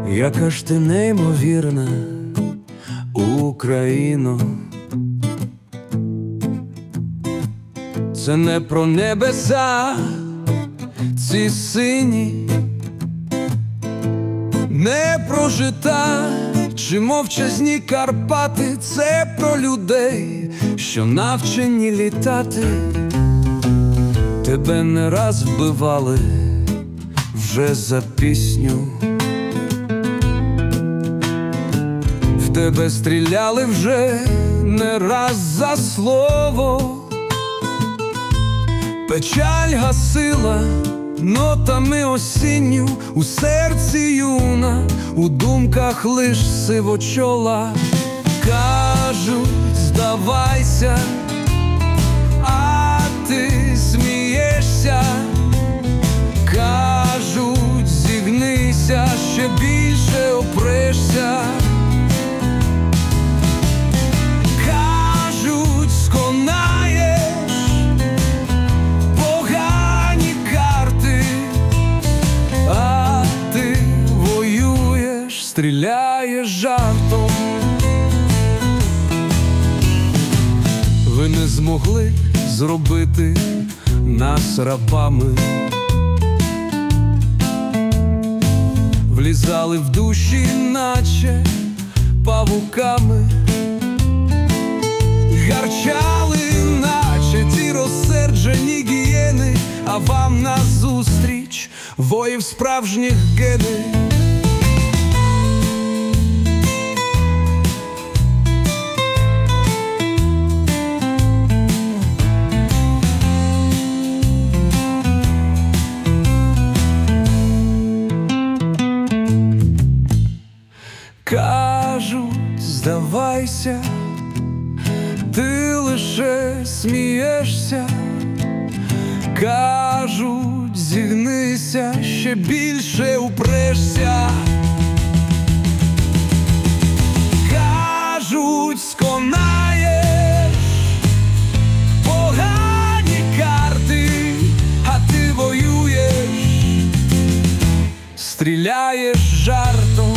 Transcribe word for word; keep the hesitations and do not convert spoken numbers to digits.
Яка ж ти неймовірна, Україно. Це не про небеса, ці сині, не про жита чи мовчазні Карпати. Це про людей, що навчені літати. Тебе не раз вбивали вже за пісню, в тебе стріляли вже не раз за слово. Печаль гасила нотами осінню, у серці юна, у думках лиш сивочола. Кажуть, здавайся, а ти смієшся. Кажуть, зігнися, ще більше опрешся. Кажуть, сконаєш погані карти, а ти воюєш, стріляєш жартом. Ви не змогли зробити нас рабами, влізали в душі, наче павуками, гарчали, наче ті розсерджені гієни, а вам назустріч воїв справжніх гени. Кажуть, здавайся, ти лише смієшся. Кажуть, зігнися, ще більше упрешся. Кажуть, сконаєш погані карти, а ти воюєш, стріляєш жартом.